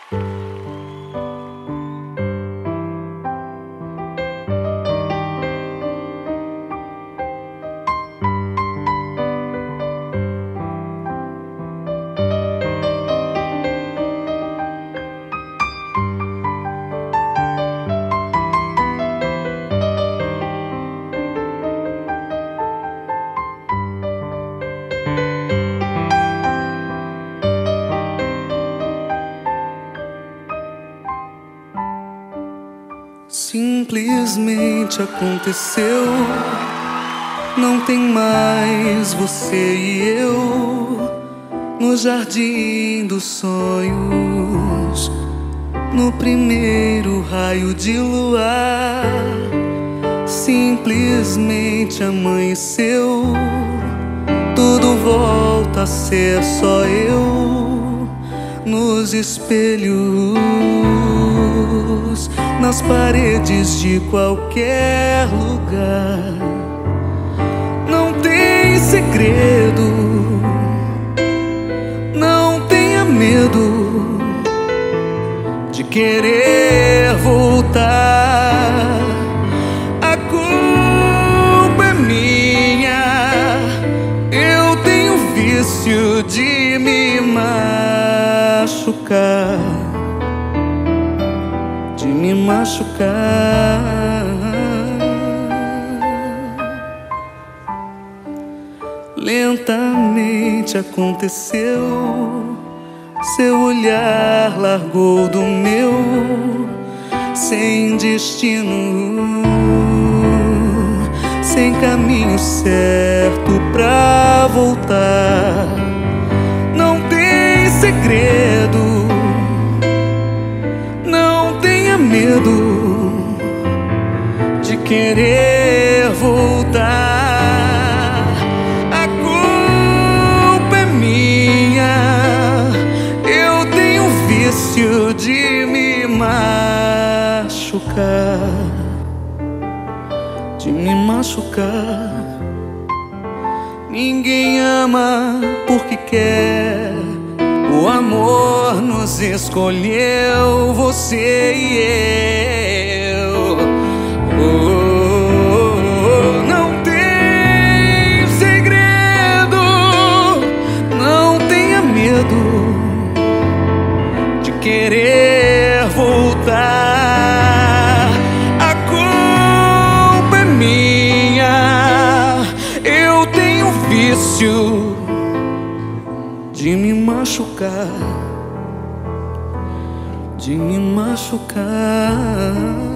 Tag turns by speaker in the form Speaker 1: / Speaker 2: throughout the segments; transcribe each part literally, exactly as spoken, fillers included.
Speaker 1: Simplesmente aconteceu. Não tem mais você e eu no jardim dos sonhos, no primeiro raio de luar. Simplesmente amanheceu. Tudo volta a ser só eu nos espelhos, nas paredes de qualquer lugar. Não tem segredo, não tenha medo de querer voltar. A culpa é minha, eu tenho vício de me machucar, de me machucar. Lentamente aconteceu. Seu olhar largou do meu, sem destino, sem caminho certo pra voltar. Não tem segredo, não tenha medo de querer voltar. A culpa é minha, eu tenho vício de me machucar, de me machucar. Ninguém ama porque quer, o amor nos escolheu, você e eu. Oh, não tem segredo, não tenha medo de querer voltar. A culpa é minha, eu tenho vício de me machucar, de me machucar.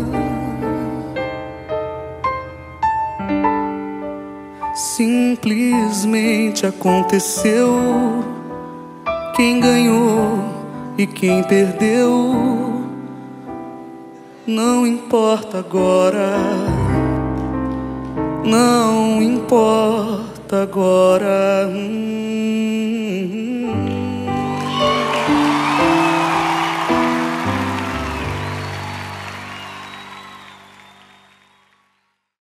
Speaker 1: Simplesmente aconteceu. Quem ganhou e quem perdeu não importa agora, não importa agora. hum.